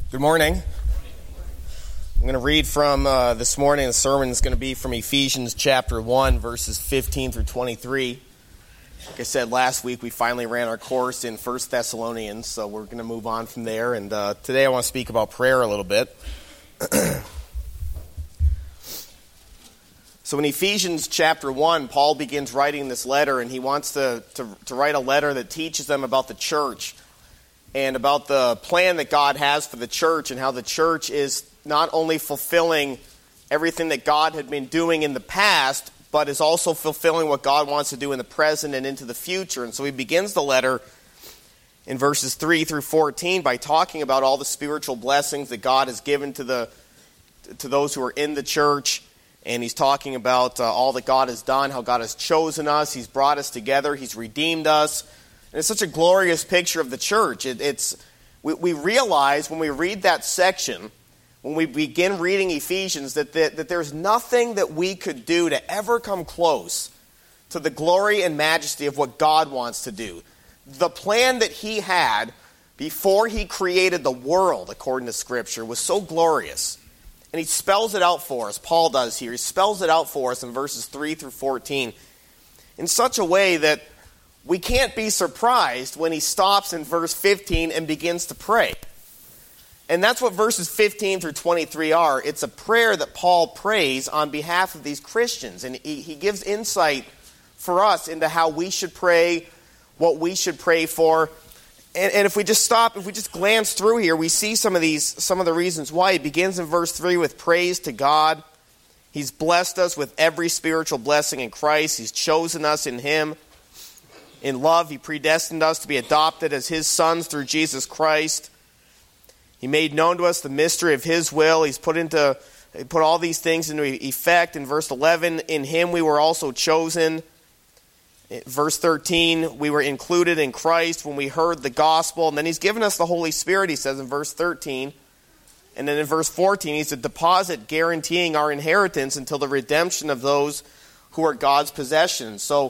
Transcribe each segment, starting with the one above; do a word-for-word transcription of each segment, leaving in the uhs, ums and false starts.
Good morning. I'm going to read from uh, this morning. The sermon is going to be from Ephesians chapter one, verses fifteen through twenty-three. Like I said, last week we finally ran our course in First Thessalonians, so we're going to move on from there. And uh, today I want to speak about prayer a little bit. So in Ephesians chapter one, Paul begins writing this letter, and he wants to, to, to write a letter that teaches them about the church and about the plan that God has for the church and how the church is not only fulfilling everything that God had been doing in the past, but is also fulfilling what God wants to do in the present and into the future. And so he begins the letter in verses three through fourteen by talking about all the spiritual blessings that God has given to the to those who are in the church. And he's talking about uh, all that God has done, how God has chosen us, he's brought us together, he's redeemed us. And it's such a glorious picture of the church. It, it's we, we realize when we read that section, when we begin reading Ephesians, that, that, that there's nothing that we could do to ever come close to the glory and majesty of what God wants to do. The plan that he had before he created the world, according to Scripture, was so glorious. And he spells it out for us, Paul does here. He spells it out for us in verses three through fourteen in such a way that we can't be surprised when he stops in verse fifteen and begins to pray. And that's what verses fifteen through twenty-three are. It's a prayer that Paul prays on behalf of these Christians. And he, he gives insight for us into how we should pray, what we should pray for. And, and if we just stop, if we just glance through here, we see some of these, some of the reasons why. He begins in verse three with praise to God. He's blessed us with every spiritual blessing in Christ. He's chosen us in him. In love, he predestined us to be adopted as his sons through Jesus Christ. He made known to us the mystery of his will. He's put into he put all these things into effect. In verse eleven, in him we were also chosen. In verse thirteen, we were included in Christ when we heard the gospel. And then he's given us the Holy Spirit, he says in verse thirteen. And then in verse fourteen, he's a deposit guaranteeing our inheritance until the redemption of those who are God's possession. So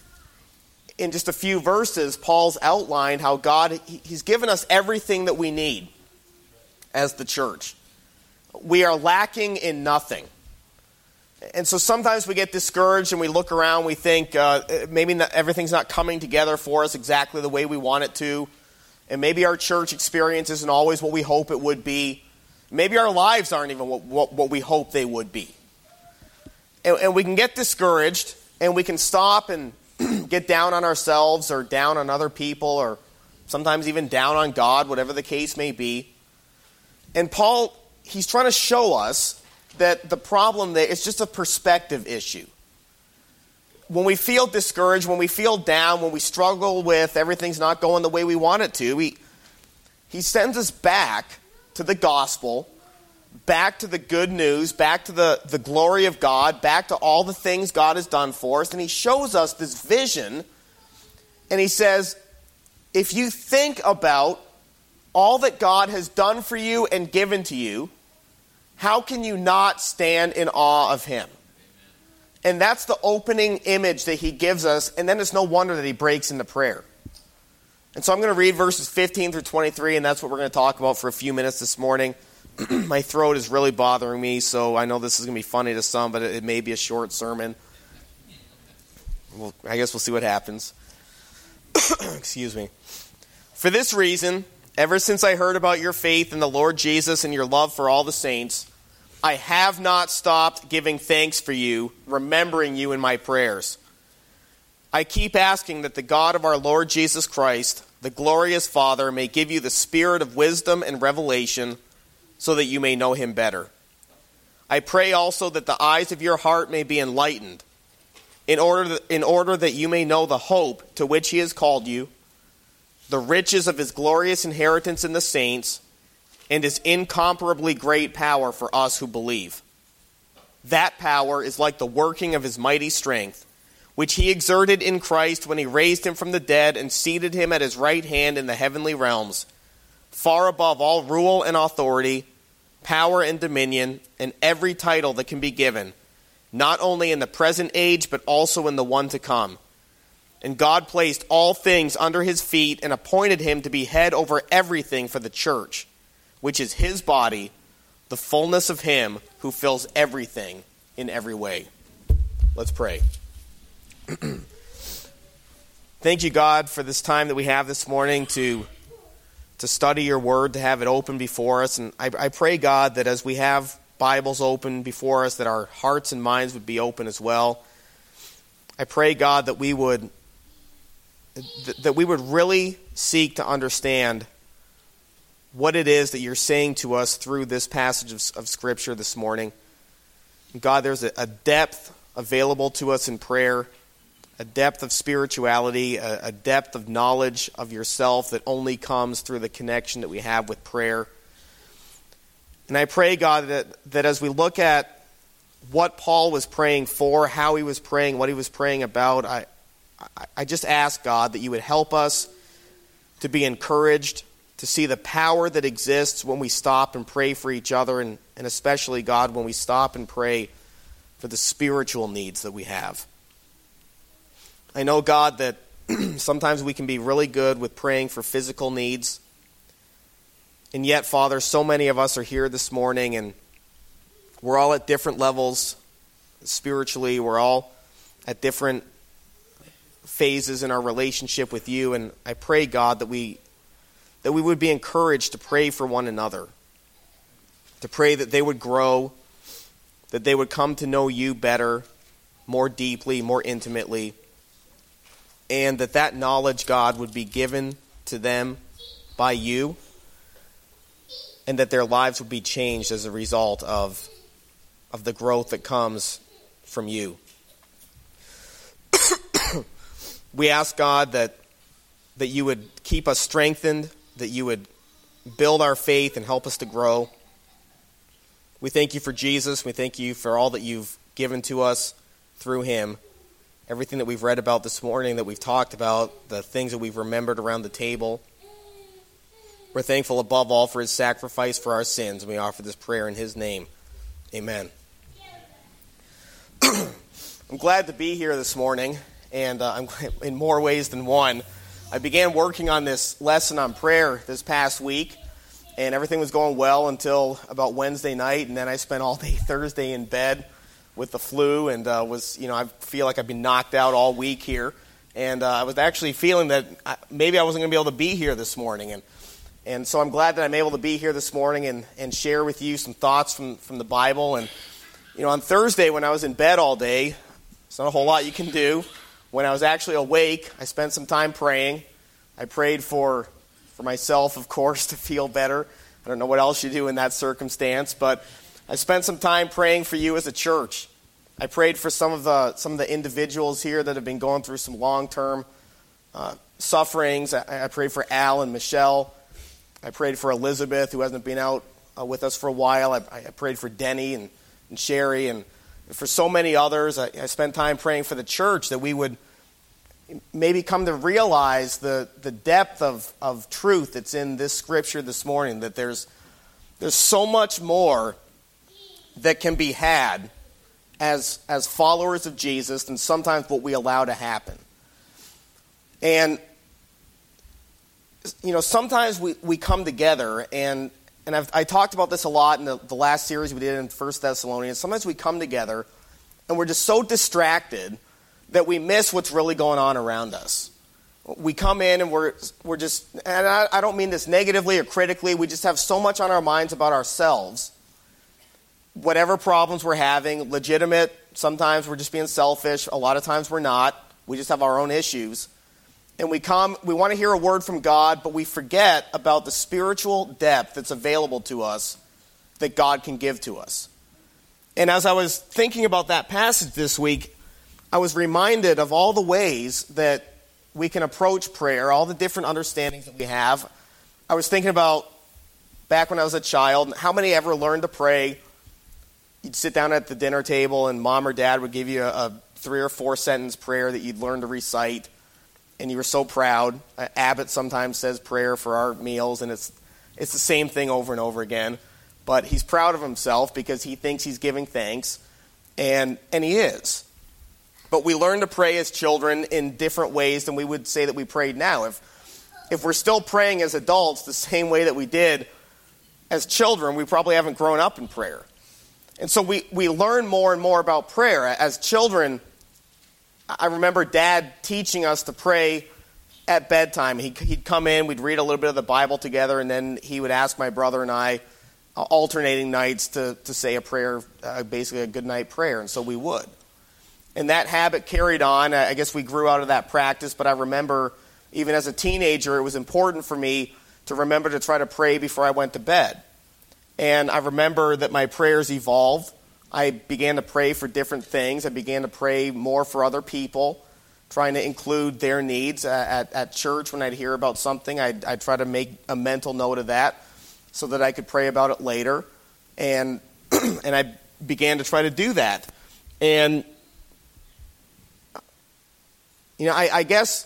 in just a few verses, Paul's outlined how God, he's given us everything that we need as the church. We are lacking in nothing. And so sometimes we get discouraged and we look around, we think uh, maybe not, everything's not coming together for us exactly the way we want it to. And maybe our church experience isn't always what we hope it would be. Maybe our lives aren't even what, what, what we hope they would be. And, and we can get discouraged and we can stop and get down on ourselves or down on other people or sometimes even down on God, whatever the case may be. And Paul, he's trying to show us that the problem there is just a perspective issue. When we feel discouraged, when we feel down, when we struggle with everything's not going the way we want it to, he, he sends us back to the gospel, back to the good news, back to the, the glory of God, back to all the things God has done for us. And he shows us this vision. And he says, if you think about all that God has done for you and given to you, how can you not stand in awe of him? And that's the opening image that he gives us. And then it's no wonder that he breaks into prayer. And so I'm going to read verses fifteen through twenty-three, and that's what we're going to talk about for a few minutes this morning. My throat is really bothering me, so I know this is going to be funny to some, but it, it may be a short sermon. Well, I guess we'll see what happens. Excuse me. For this reason, ever since I heard about your faith in the Lord Jesus and your love for all the saints, I have not stopped giving thanks for you, remembering you in my prayers. I keep asking that the God of our Lord Jesus Christ, the glorious Father, may give you the spirit of wisdom and revelation so that you may know him better. I pray also that the eyes of your heart may be enlightened, in order that, in order that you may know the hope to which he has called you, the riches of his glorious inheritance in the saints, and his incomparably great power for us who believe. That power is like the working of his mighty strength, which he exerted in Christ when he raised him from the dead and seated him at his right hand in the heavenly realms, far above all rule and authority, power and dominion, and every title that can be given, not only in the present age, but also in the one to come. And God placed all things under his feet and appointed him to be head over everything for the church, which is his body, the fullness of him who fills everything in every way. Let's pray. Thank you, God, for this time that we have this morning to, to study your word, to have it open before us. And I, I pray, God, that as we have Bibles open before us, that our hearts and minds would be open as well. I pray, God, that we would that we would really seek to understand what it is that you're saying to us through this passage of, of Scripture this morning. God, there's a, a depth available to us in prayer, a depth of spirituality, a, a depth of knowledge of yourself that only comes through the connection that we have with prayer. And I pray, God, that, that as we look at what Paul was praying for, how he was praying, what he was praying about, I, I, I just ask, God, that you would help us to be encouraged, to see the power that exists when we stop and pray for each other, and, and especially, God, when we stop and pray for the spiritual needs that we have. I know, God, that sometimes we can be really good with praying for physical needs. And yet, Father, so many of us are here this morning, and we're all at different levels spiritually. We're all at different phases in our relationship with you. And I pray, God, that we that we would be encouraged to pray for one another, to pray that they would grow, that they would come to know you better, more deeply, more intimately, and that that knowledge, God, would be given to them by you, and that their lives would be changed as a result of, of the growth that comes from you. We ask, God, that, that you would keep us strengthened, that you would build our faith and help us to grow. We thank you for Jesus. We thank you for all that you've given to us through him. Everything that we've read about this morning, that we've talked about, the things that we've remembered around the table. We're thankful above all for his sacrifice for our sins, and we offer this prayer in his name. Amen. I'm glad to be here this morning, and uh, I'm in more ways than one. I began working on this lesson on prayer this past week, and everything was going well until about Wednesday night, and then I spent all day Thursday in bed with the flu, and uh, was, you know, I feel like I've been knocked out all week here, and uh, I was actually feeling that I, maybe I wasn't going to be able to be here this morning, and and so I'm glad that I'm able to be here this morning and, and share with you some thoughts from, from the Bible. And you know, on Thursday when I was in bed all day, there's not a whole lot you can do. When I was actually awake, I spent some time praying. I prayed for for myself, of course, to feel better. I don't know what else you do in that circumstance, but I spent some time praying for you as a church. I prayed for some of the some of the individuals here that have been going through some long-term uh, sufferings. I, I prayed for Al and Michelle. I prayed for Elizabeth, who hasn't been out uh, with us for a while. I, I prayed for Denny and, and Sherry, and for so many others. I, I spent time praying for the church, that we would maybe come to realize the, the depth of, of truth that's in this scripture this morning, that there's there's so much more that can be had as as followers of Jesus than sometimes what we allow to happen. And you know, sometimes we, we come together, and and I've, I talked about this a lot in the, the last series we did in First Thessalonians. Sometimes we come together, and we're just so distracted that we miss what's really going on around us. We come in, and we're we're just, and I, I don't mean this negatively or critically, we just have so much on our minds about ourselves. Whatever problems we're having, legitimate, sometimes we're just being selfish, a lot of times we're not. We just have our own issues. And we come, we want to hear a word from God, but we forget about the spiritual depth that's available to us that God can give to us. And as I was thinking about that passage this week, I was reminded of all the ways that we can approach prayer, all the different understandings that we have. I was thinking about back when I was a child, how many ever learned to pray? You'd sit down at the dinner table, and mom or dad would give you a, a three or four sentence prayer that you'd learn to recite. And you were so proud. Uh, Abbott sometimes says prayer for our meals, and it's it's the same thing over and over again. But he's proud of himself because he thinks he's giving thanks, and and he is. But we learn to pray as children in different ways than we would say that we prayed now. If if we're still praying as adults the same way that we did as children, we probably haven't grown up in prayer. And so we, we learn more and more about prayer. As children, I remember Dad teaching us to pray at bedtime. He, he'd come in, we'd read a little bit of the Bible together, and then he would ask my brother and I, uh, alternating nights, to, to say a prayer, uh, basically a good night prayer, and so we would. And that habit carried on. I guess we grew out of that practice, but I remember even as a teenager, it was important for me to remember to try to pray before I went to bed. And I remember that my prayers evolved. I began to pray for different things. I began to pray more for other people, trying to include their needs. Uh, at, at church, when I'd hear about something, I'd, I'd try to make a mental note of that so that I could pray about it later. And and I began to try to do that. And, you know, I, I guess...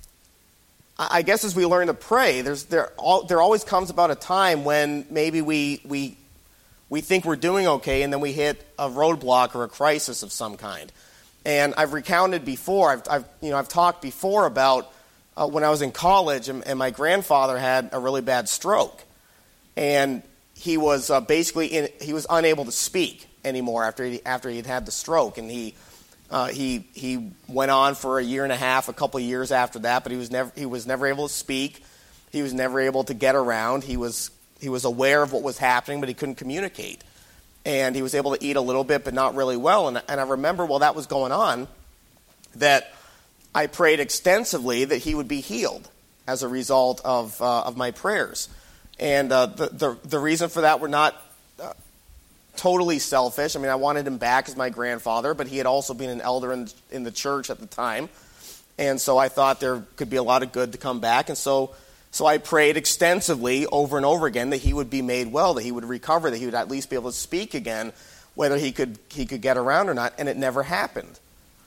I guess as we learn to pray, there's there all, there always comes about a time when maybe we we we think we're doing okay, and then we hit a roadblock or a crisis of some kind. And I've recounted before, I've, I've you know I've talked before about uh, when I was in college, and, and my grandfather had a really bad stroke, and he was uh, basically in, he was unable to speak anymore after he, after he'd had the stroke, and he. Uh, he he went on for a year and a half, a couple of years after that, but he was never he was never able to speak. He was never able to get around. He was he was aware of what was happening, but he couldn't communicate. And he was able to eat a little bit, but not really well. And, and I remember while that was going on, that I prayed extensively that he would be healed as a result of uh, of my prayers. And uh, the, the the reason for that were not Uh, totally selfish. I mean, I wanted him back as my grandfather, but he had also been an elder in, in the church at the time. And so I thought there could be a lot of good to come back. And so so I prayed extensively over and over again that he would be made well, that he would recover, that he would at least be able to speak again, whether he could he could get around or not. And it never happened.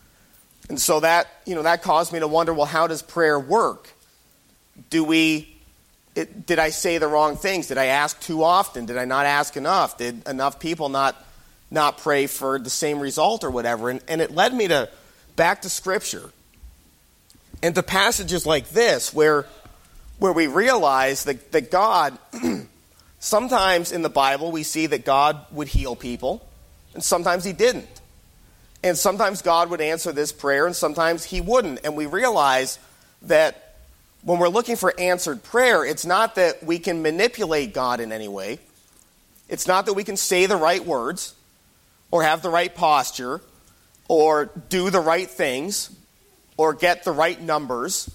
And so that, you know, that caused me to wonder, well, how does prayer work? Do we It, did I say the wrong things? Did I ask too often? Did I not ask enough? Did enough people not not pray for the same result or whatever? And, and it led me to back to Scripture and to passages like this where where we realize that, that God, sometimes in the Bible we see that God would heal people, and sometimes he didn't. And sometimes God would answer this prayer, and sometimes he wouldn't. And we realize that when we're looking for answered prayer, it's not that we can manipulate God in any way. It's not that we can say the right words or have the right posture or do the right things or get the right numbers.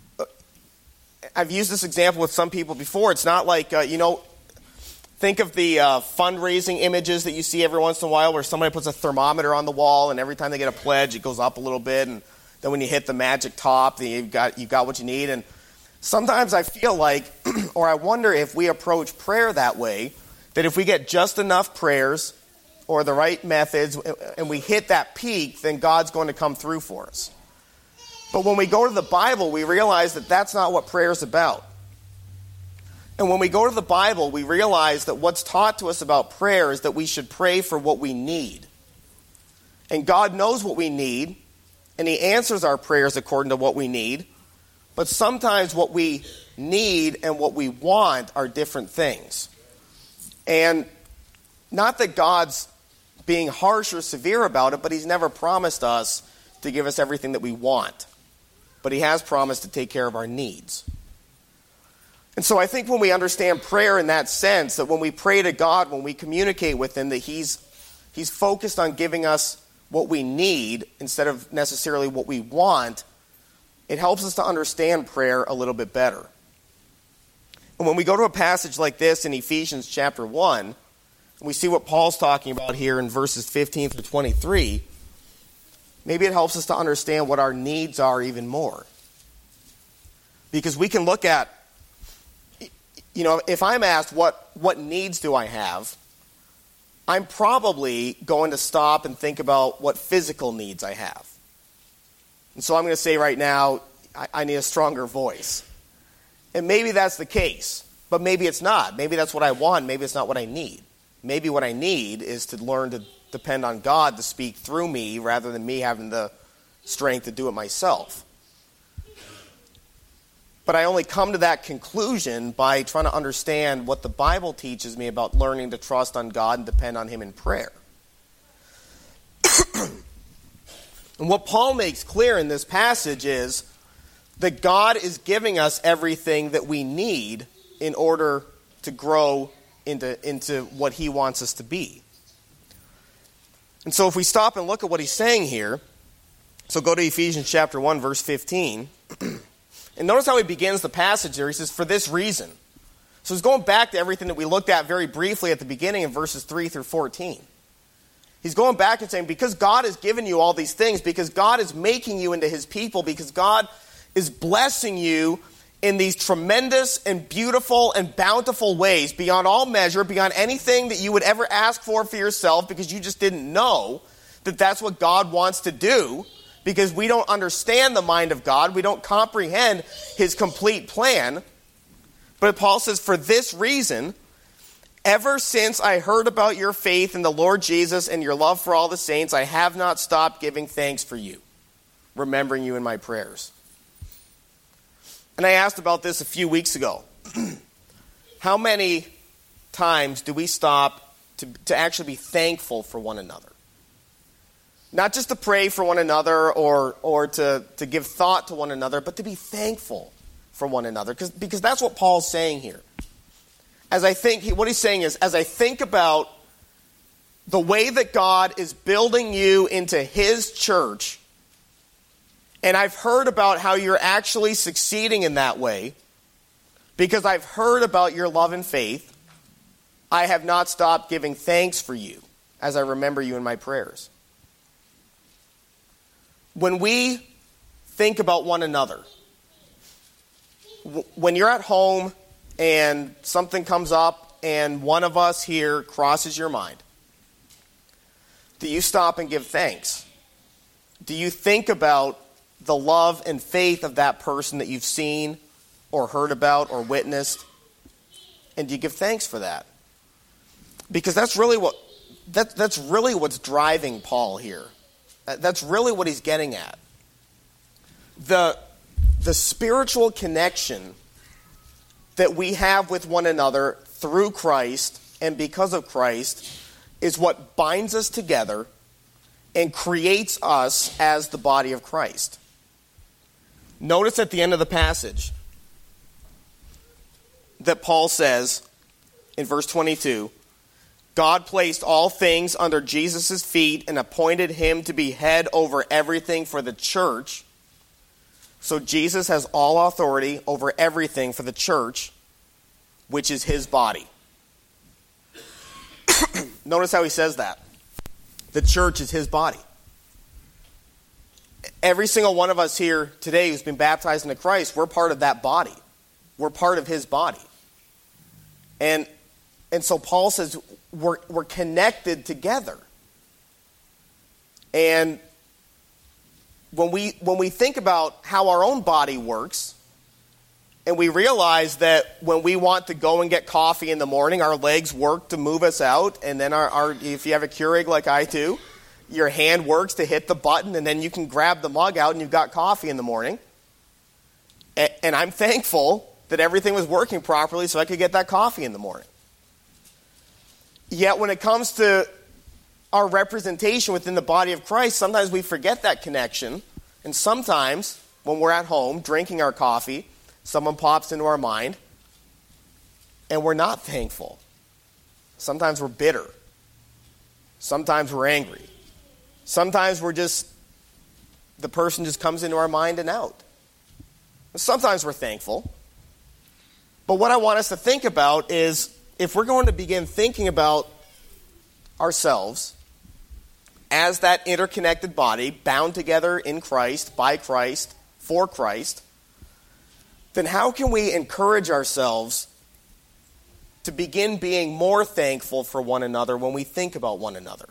I've used this example with some people before. It's not like, uh, you know, think of the uh, fundraising images that you see every once in a while where somebody puts a thermometer on the wall, and every time they get a pledge, it goes up a little bit, and then when you hit the magic top, then you've got you've got what you need. And sometimes I feel like, or I wonder if we approach prayer that way, that if we get just enough prayers or the right methods and we hit that peak, then God's going to come through for us. But when we go to the Bible, we realize that that's not what prayer is about. And when we go to the Bible, we realize that what's taught to us about prayer is that we should pray for what we need. And God knows what we need, and he answers our prayers according to what we need. But sometimes what we need and what we want are different things. And not that God's being harsh or severe about it, but he's never promised us to give us everything that we want. But he has promised to take care of our needs. And so I think when we understand prayer in that sense, that when we pray to God, when we communicate with him, that he's he's focused on giving us what we need instead of necessarily what we want, it helps us to understand prayer a little bit better. And when we go to a passage like this in Ephesians chapter one, and we see what Paul's talking about here in verses fifteen through twenty-three, maybe it helps us to understand what our needs are even more. Because we can look at, you know, if I'm asked what, what needs do I have, I'm probably going to stop and think about what physical needs I have. And so I'm going to say right now, I, I need a stronger voice. And maybe that's the case, but maybe it's not. Maybe that's what I want. Maybe it's not what I need. Maybe what I need is to learn to depend on God to speak through me rather than me having the strength to do it myself. But I only come to that conclusion by trying to understand what the Bible teaches me about learning to trust on God and depend on Him in prayer. And what Paul makes clear in this passage is that God is giving us everything that we need in order to grow into, into what He wants us to be. And so if we stop and look at what he's saying here, so go to Ephesians chapter one, verse fifteen. And notice how he begins the passage there. He says, for this reason. So he's going back to everything that we looked at very briefly at the beginning in verses three through fourteen. He's going back and saying, because God has given you all these things, because God is making you into His people, because God is blessing you in these tremendous and beautiful and bountiful ways, beyond all measure, beyond anything that you would ever ask for for yourself, because you just didn't know that that's what God wants to do, because we don't understand the mind of God. We don't comprehend His complete plan. But Paul says, for this reason, ever since I heard about your faith in the Lord Jesus and your love for all the saints, I have not stopped giving thanks for you, remembering you in my prayers. And I asked about this a few weeks ago. How many times do we stop to, to actually be thankful for one another? Not just to pray for one another or, or to, to give thought to one another, but to be thankful for one another. Because because that's what Paul's saying here. As I think, what he's saying is, as I think about the way that God is building you into His church, and I've heard about how you're actually succeeding in that way, because I've heard about your love and faith, I have not stopped giving thanks for you as I remember you in my prayers. When we think about one another, when you're at home and something comes up and one of us here crosses your mind, do you stop and give thanks? Do you think about the love and faith of that person that you've seen or heard about or witnessed? And do you give thanks for that? Because that's really what that, that's really what's driving Paul here. That's really what he's getting at. The, the spiritual connection that we have with one another through Christ and because of Christ is what binds us together and creates us as the body of Christ. Notice at the end of the passage that Paul says in verse twenty-two, God placed all things under Jesus' feet and appointed Him to be head over everything for the church. So Jesus has all authority over everything for the church, which is His body. Notice how he says that. The church is His body. Every single one of us here today who's been baptized into Christ, we're part of that body. We're part of His body. And, and so Paul says we're, we're connected together. And when we, when we think about how our own body works, and we realize that when we want to go and get coffee in the morning, our legs work to move us out, and then our, our if you have a Keurig like I do, your hand works to hit the button, and then you can grab the mug out and you've got coffee in the morning. And, and I'm thankful that everything was working properly so I could get that coffee in the morning. Yet when it comes to our representation within the body of Christ, sometimes we forget that connection. And sometimes when we're at home drinking our coffee, someone pops into our mind and we're not thankful. Sometimes we're bitter. Sometimes we're angry. Sometimes we're just, the person just comes into our mind and out. Sometimes we're thankful. But what I want us to think about is, if we're going to begin thinking about ourselves as that interconnected body, bound together in Christ, by Christ, for Christ, then how can we encourage ourselves to begin being more thankful for one another when we think about one another?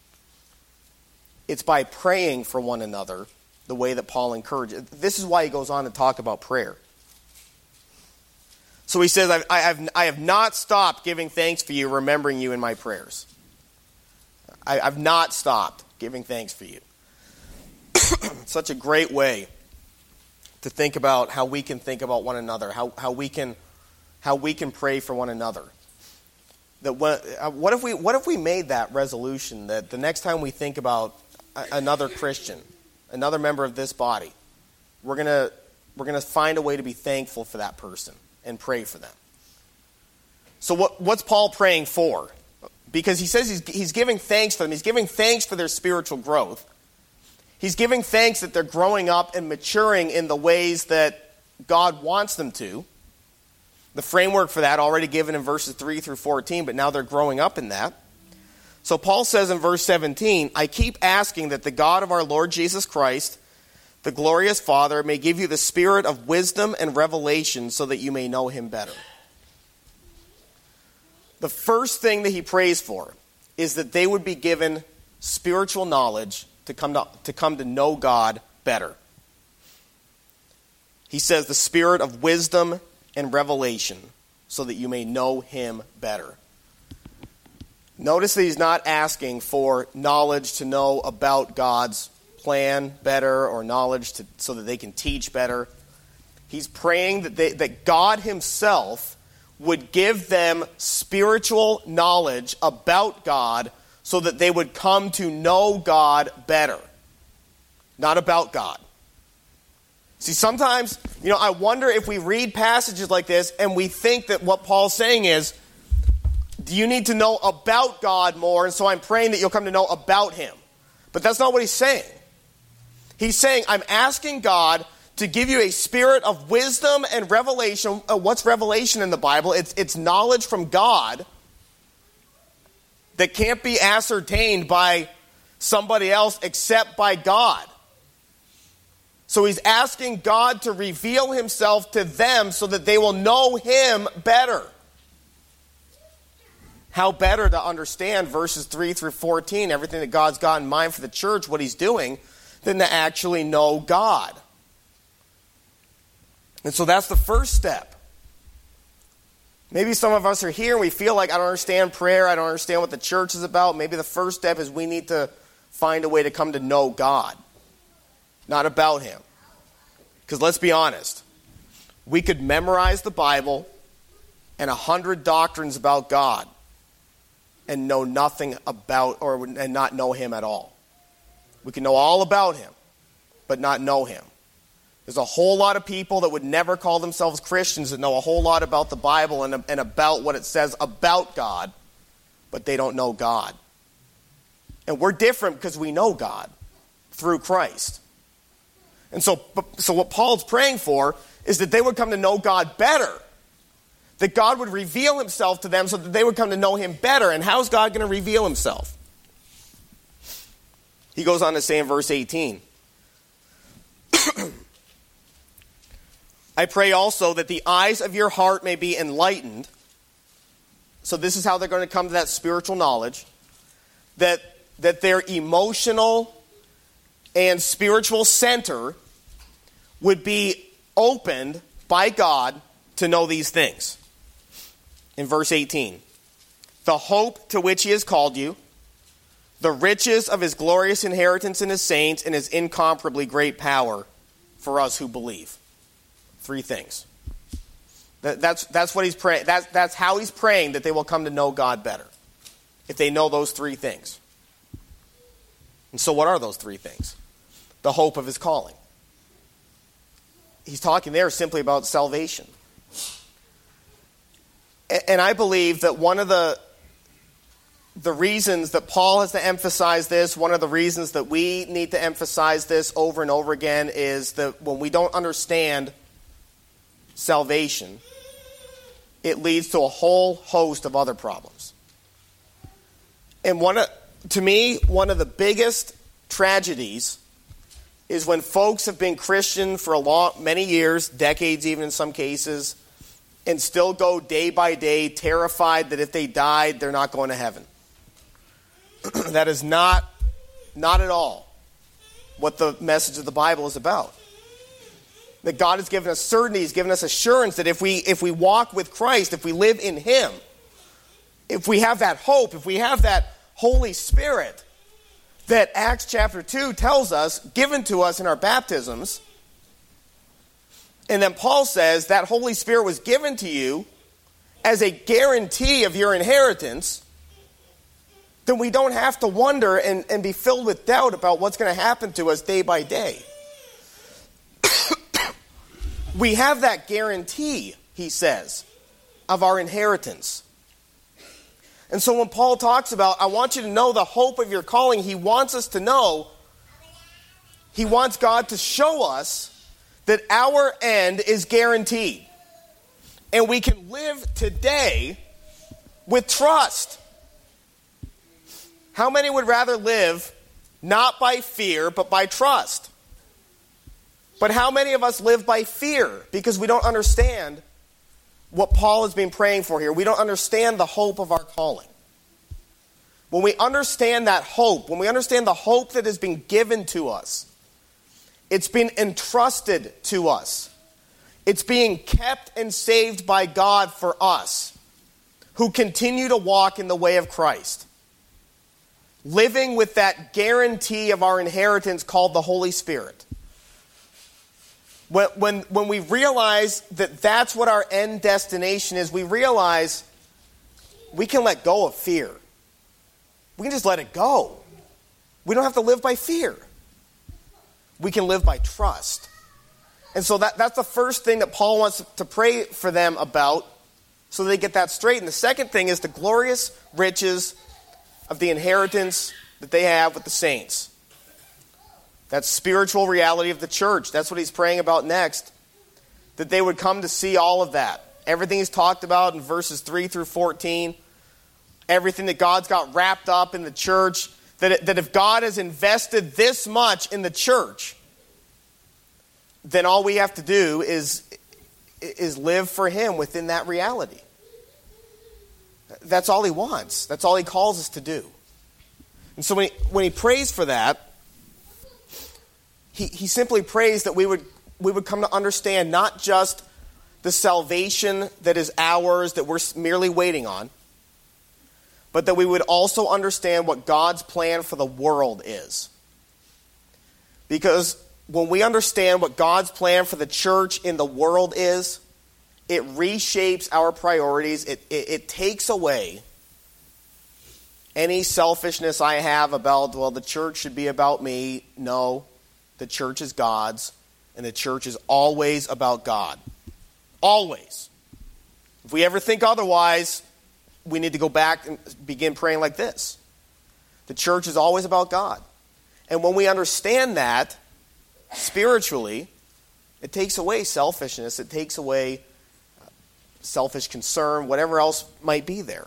It's by praying for one another the way that Paul encourages. This is why he goes on to talk about prayer. So he says, I, I, have, I have not stopped giving thanks for you, remembering you in my prayers. I, I've not stopped giving thanks for you. Such a great way to think about how we can think about one another, how, how we can how we can pray for one another. That what, what if we what if we made that resolution that the next time we think about a, another Christian, another member of this body, we're gonna we're gonna find a way to be thankful for that person and pray for them. So what what's Paul praying for? Because he says he's he's giving thanks for them. He's giving thanks for their spiritual growth. He's giving thanks that they're growing up and maturing in the ways that God wants them to. The framework for that already given in verses three through fourteen, but now they're growing up in that. So Paul says in verse seventeen, I keep asking that the God of our Lord Jesus Christ, the glorious Father, may give you the spirit of wisdom and revelation so that you may know him better. The first thing that he prays for is that they would be given spiritual knowledge to come to, to come to know God better. He says the spirit of wisdom and revelation so that you may know him better. Notice that he's not asking for knowledge to know about God's plan better or knowledge to, so that they can teach better. He's praying that, they, that God himself would give them spiritual knowledge about God so that they would come to know God better, not about God. See, sometimes, you know, I wonder if we read passages like this and we think that what Paul's saying is, do you need to know about God more, and so I'm praying that you'll come to know about him. But that's not what he's saying. He's saying, I'm asking God to give you a spirit of wisdom and revelation. Uh, what's revelation in the Bible? It's, it's knowledge from God that can't be ascertained by somebody else except by God. So he's asking God to reveal himself to them so that they will know him better. How better to understand verses three through fourteen, everything that God's got in mind for the church, what he's doing, than to actually know God. And so that's the first step. Maybe some of us are here and we feel like I don't understand prayer, I don't understand what the church is about. Maybe the first step is we need to find a way to come to know God, not about him. Because let's be honest, we could memorize the Bible and a hundred doctrines about God and know nothing about, or and not know him at all. We can know all about him, but not know him. There's a whole lot of people that would never call themselves Christians that know a whole lot about the Bible and, and about what it says about God, but they don't know God. And we're different because we know God through Christ. And so, so what Paul's praying for is that they would come to know God better. That God would reveal himself to them so that they would come to know him better. And how's God going to reveal himself? He goes on to say in verse eighteen, I pray also that the eyes of your heart may be enlightened. So this is how they're going to come to that spiritual knowledge. That, that their emotional and spiritual center would be opened by God to know these things. In verse eighteen, the hope to which he has called you, the riches of his glorious inheritance in his saints, and his incomparably great power for us who believe. Three things. That, that's, that's what he's praying. That's, that's how he's praying that they will come to know God better. If they know those three things. And so what are those three things? The hope of his calling. He's talking there simply about salvation. And I believe that one of the the reasons that Paul has to emphasize this, one of the reasons that we need to emphasize this over and over again is that when we don't understand salvation, it leads to a whole host of other problems. And one of, to me, one of the biggest tragedies is when folks have been Christian for a long, many years, decades even in some cases, and still go day by day terrified that if they died, they're not going to heaven. That is not, not at all what the message of the Bible is about. That God has given us certainty, He's given us assurance that if we, if we walk with Christ, if we live in Him, if we have that hope, if we have that Holy Spirit that Acts chapter two tells us, given to us in our baptisms, And then Paul says that Holy Spirit was given to you as a guarantee of your inheritance, then we don't have to wonder and, and be filled with doubt about what's going to happen to us day by day. We have that guarantee, he says, of our inheritance. And so when Paul talks about, I want you to know the hope of your calling, he wants us to know, he wants God to show us that our end is guaranteed. And we can live today with trust. How many would rather live not by fear, but by trust? But how many of us live by fear because we don't understand what Paul has been praying for here? We don't understand the hope of our calling. When we understand that hope, when we understand the hope that has been given to us, it's been entrusted to us. It's being kept and saved by God for us who continue to walk in the way of Christ. Living with that guarantee of our inheritance called the Holy Spirit. When, when, when we realize that that's what our end destination is, we realize we can let go of fear. We can just let it go. We don't have to live by fear. We can live by trust. And so that, that's the first thing that Paul wants to pray for them about so they get that straight. And the second thing is the glorious riches of the inheritance that they have with the saints. That spiritual reality of the church. That's what he's praying about next. That they would come to see all of that. Everything he's talked about in verses three through fourteen. Everything that God's got wrapped up in the church. That, it, that if God has invested this much in the church, then all we have to do is, is live for him within that reality. That's all he wants. That's all he calls us to do. And so when he, when he prays for that, he, he simply prays that we would, we would come to understand not just the salvation that is ours, that we're merely waiting on, but that we would also understand what God's plan for the world is. Because when we understand what God's plan for the church in the world is, it reshapes our priorities. It, it, it takes away any selfishness I have about, well, the church should be about me. No, the church is God's, and the church is always about God. Always. If we ever think otherwise, we need to go back and begin praying like this. The church is always about God. And when we understand that, spiritually, it takes away selfishness. It takes away selfish concern, whatever else might be there.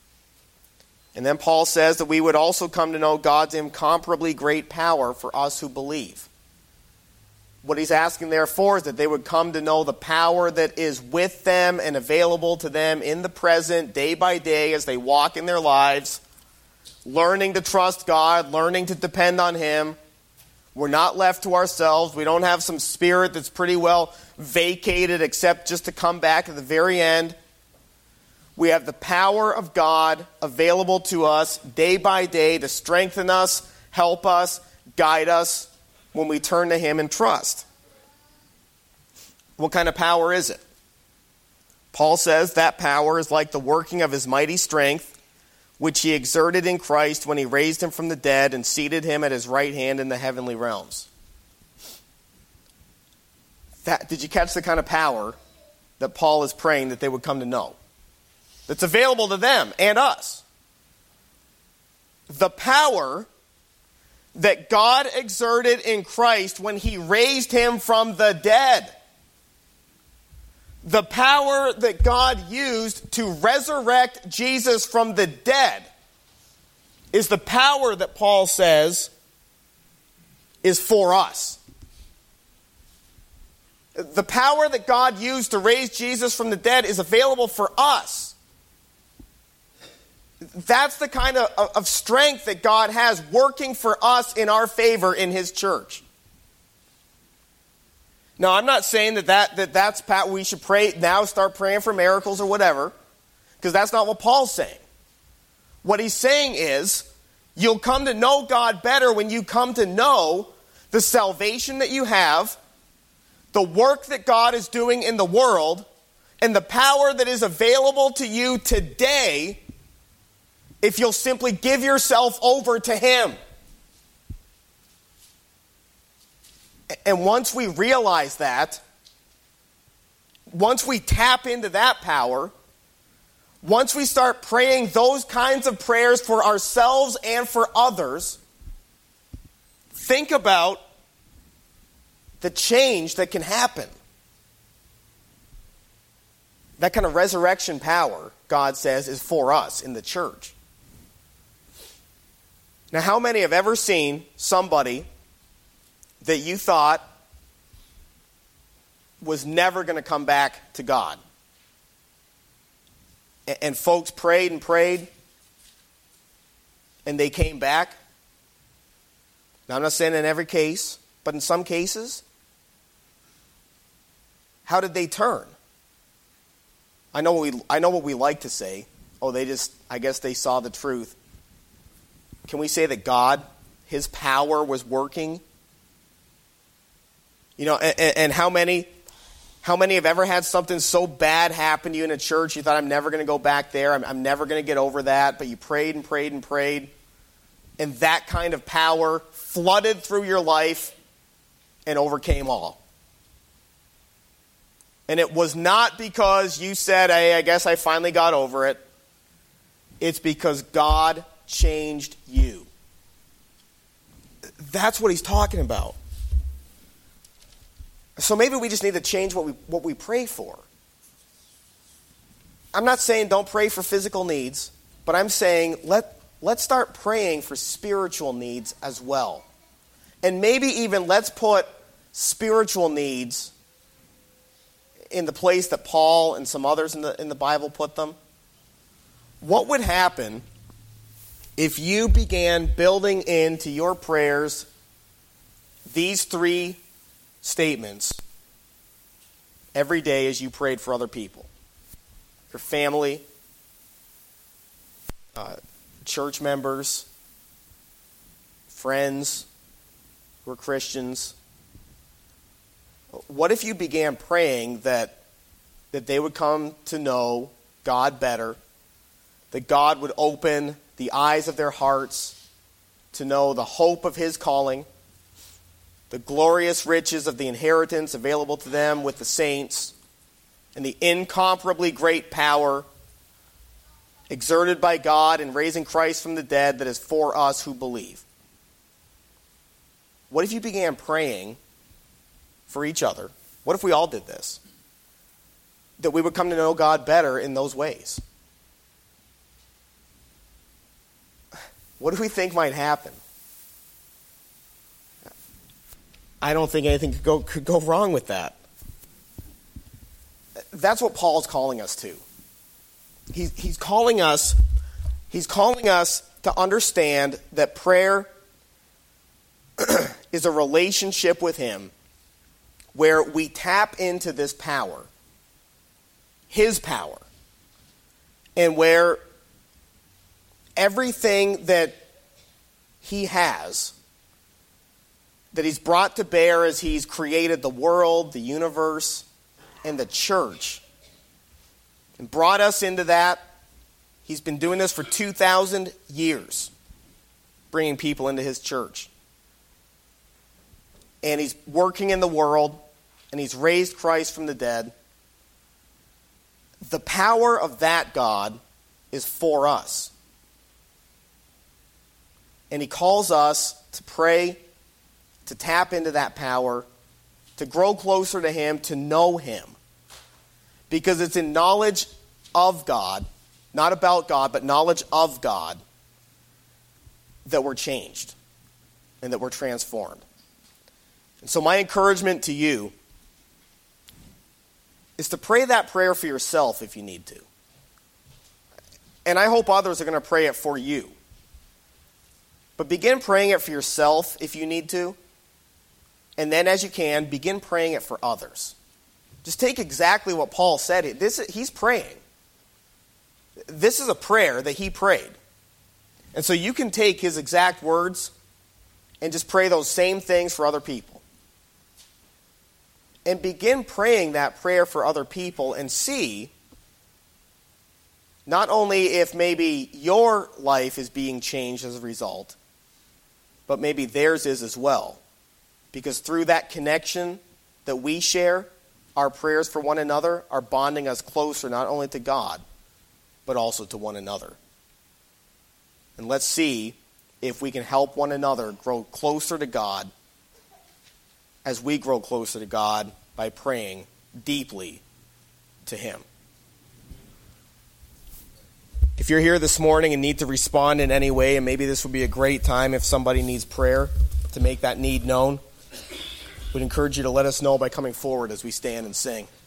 And then Paul says that we would also come to know God's incomparably great power for us who believe. What he's asking therefore is that they would come to know the power that is with them and available to them in the present, day by day, as they walk in their lives, learning to trust God, learning to depend on him. We're not left to ourselves. We don't have some spirit that's pretty well vacated except just to come back at the very end. We have the power of God available to us day by day to strengthen us, help us, guide us when we turn to him in trust. What kind of power is it? Paul says that power is like the working of his mighty strength, which he exerted in Christ when he raised him from the dead and seated him at his right hand in the heavenly realms. That, did you catch the kind of power that Paul is praying that they would come to know? That's available to them and us. The power that God exerted in Christ when he raised him from the dead. The power that God used to resurrect Jesus from the dead is the power that Paul says is for us. The power that God used to raise Jesus from the dead is available for us. That's the kind of, of strength that God has working for us in our favor in his church. Now, I'm not saying that, that, that that's Pat, we should pray now, start praying for miracles or whatever, because that's not what Paul's saying. What he's saying is, you'll come to know God better when you come to know the salvation that you have, the work that God is doing in the world and the power that is available to you today if you'll simply give yourself over to Him. And once we realize that, once we tap into that power, once we start praying those kinds of prayers for ourselves and for others, think about the change that can happen. That kind of resurrection power, God says, is for us in the church. Now, how many have ever seen somebody that you thought was never going to come back to God? And folks prayed and prayed, and they came back. Now, I'm not saying in every case, but in some cases. How did they turn? I know what we, I know what we like to say. Oh, they just, I guess they saw the truth. Can we say that God, His power was working? You know, and, and how many... How many have ever had something so bad happen to you in a church, you thought, I'm never going to go back there, I'm, I'm never going to get over that, but you prayed and prayed and prayed, and that kind of power flooded through your life and overcame all. And it was not because you said, hey, I guess I finally got over it. It's because God changed you. That's what He's talking about. So maybe we just need to change what we what we pray for. I'm not saying don't pray for physical needs, but I'm saying let, let's start praying for spiritual needs as well. And maybe even let's put spiritual needs in the place that Paul and some others in the, in the Bible put them. What would happen if you began building into your prayers these three statements every day as you prayed for other people? Your family, uh, church members, friends who are Christians. What if you began praying that, that they would come to know God better, that God would open the eyes of their hearts to know the hope of His calling, the glorious riches of the inheritance available to them with the saints, and the incomparably great power exerted by God in raising Christ from the dead that is for us who believe? What if you began praying for each other? What if we all did this? That we would come to know God better in those ways. What do we think might happen? I don't think anything could go, could go wrong with that. That's what Paul's calling us to. He's, he's calling us, he's calling us to understand that prayer is a relationship with Him where we tap into this power, His power, and where everything that He has, that He's brought to bear as He's created the world, the universe, and the church, and brought us into that. He's been doing this for two thousand years, bringing people into His church. And He's working in the world, and He's raised Christ from the dead. The power of that God is for us. And He calls us to pray, to tap into that power, to grow closer to Him, to know Him. Because it's in knowledge of God, not about God, but knowledge of God, that we're changed and that we're transformed. And so my encouragement to you is to pray that prayer for yourself if you need to. And I hope others are going to pray it for you. But begin praying it for yourself if you need to. And then as you can, begin praying it for others. Just take exactly what Paul said. This, he's praying. This is a prayer that he prayed. And so you can take his exact words and just pray those same things for other people. and begin praying that prayer for other people and see not only if maybe your life is being changed as a result, but maybe theirs is as well. Because through that connection that we share, our prayers for one another are bonding us closer not only to God, but also to one another. And let's see if we can help one another grow closer to God as we grow closer to God by praying deeply to Him. If you're here this morning and need to respond in any way, and maybe this would be a great time if somebody needs prayer to make that need known, we'd encourage you to let us know by coming forward as we stand and sing.